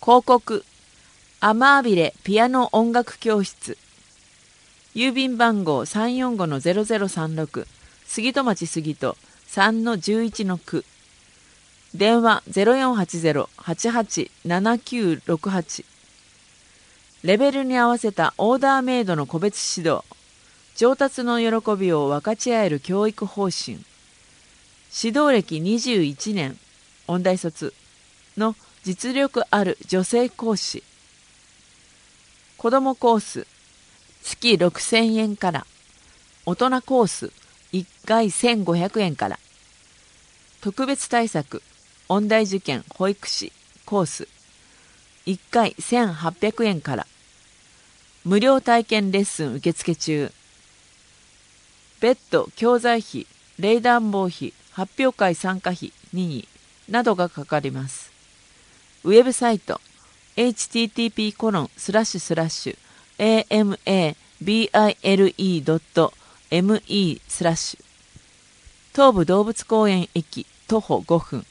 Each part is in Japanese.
広告アマービレピアノ音楽教室。郵便番号 345-0036 杉戸町杉戸 3-11-9。電話 0480-887968。レベルに合わせたオーダーメイドの個別指導、上達の喜びを分かち合える教育方針。指導歴21年、音大卒の実力ある女性講師。子どもコース、月6000円から。大人コース、1回1500円から。特別対策、音大受験保育士コース、1回1800円から。無料体験レッスン受付中。別途教材費、冷暖房費、発表会参加費任意などがかかります。ウェブサイト http://amabile.me/ 東武動物公園駅徒歩5分。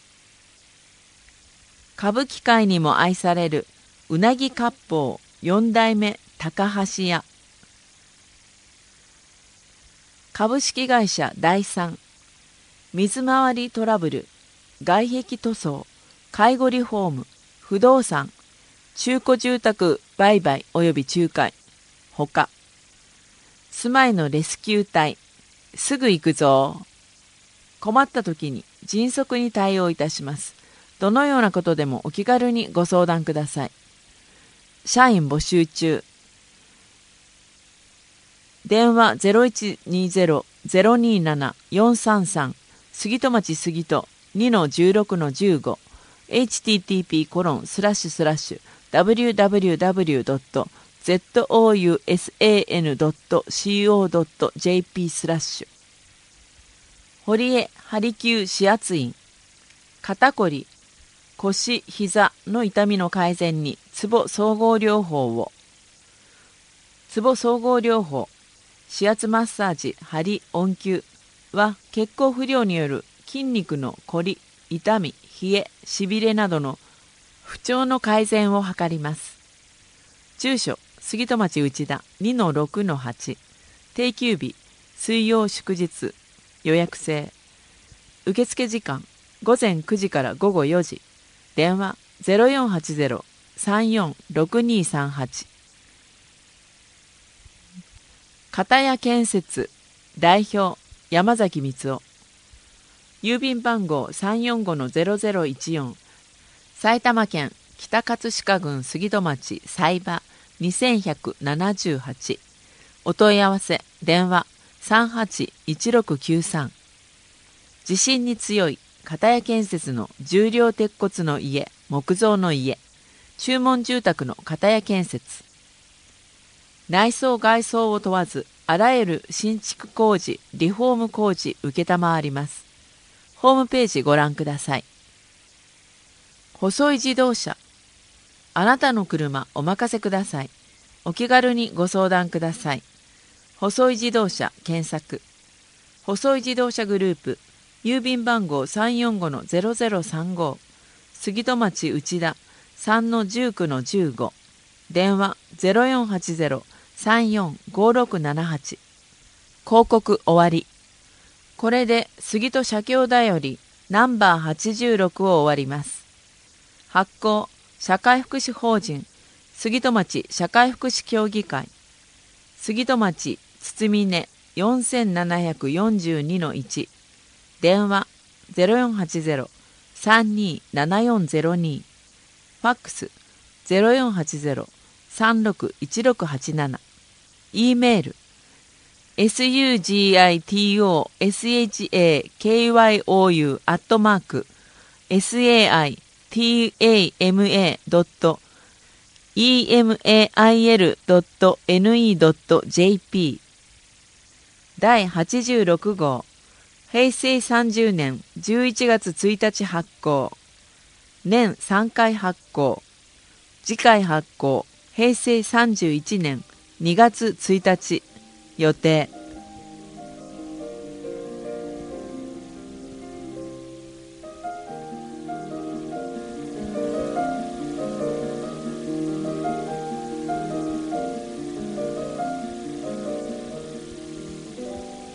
歌舞伎界にも愛されるうなぎ割烹4代目高橋屋。株式会社第三。水回りトラブル、外壁塗装、介護リフォーム、不動産、中古住宅売買及び仲介ほか。住まいのレスキュー隊、すぐ行くぞ。困った時に迅速に対応いたします。どのようなことでもお気軽にご相談ください。社員募集中。電話 0120-027-433 杉戸町杉戸 2-16-15 http://www.zousan.co.jp/ 堀江針灸指圧院。肩こり、腰、膝の痛みの改善にツボ総合療法を。ツボ総合療法、指圧マッサージ、張り、温灸は血行不良による筋肉のこり、痛み、冷え、しびれなどの不調の改善を図ります。住所、杉戸町内田 2-6-8。定休日、水曜祝日、予約制。受付時間、午前9時から午後4時。電話 0480-346238。片谷建設代表山崎光夫。郵便番号 345-0014 埼玉県北葛飾郡杉戸町西場2178。お問い合わせ電話 381693。地震に強い片谷建設の重量鉄骨の家、木造の家、注文住宅の片谷建設。内装外装を問わず、あらゆる新築工事、リフォーム工事承ります。ホームページご覧ください。細い自動車。あなたの車お任せください。お気軽にご相談ください。細い自動車検索。細い自動車グループ。郵便番号 345-0035 杉戸町内田 3-19-15。電話 0480-345678。広告終わり。これで杉戸社協だよりナンバー86を終わります。発行社会福祉法人杉戸町社会福祉協議会。杉戸町堤根 4742-1。電話 0480-327402。ファックス 0480-361687。E メール sugiyosayama@email.ne.jp。 第86号平成30年11月1日発行。年3回発行。次回発行平成31年2月1日予定。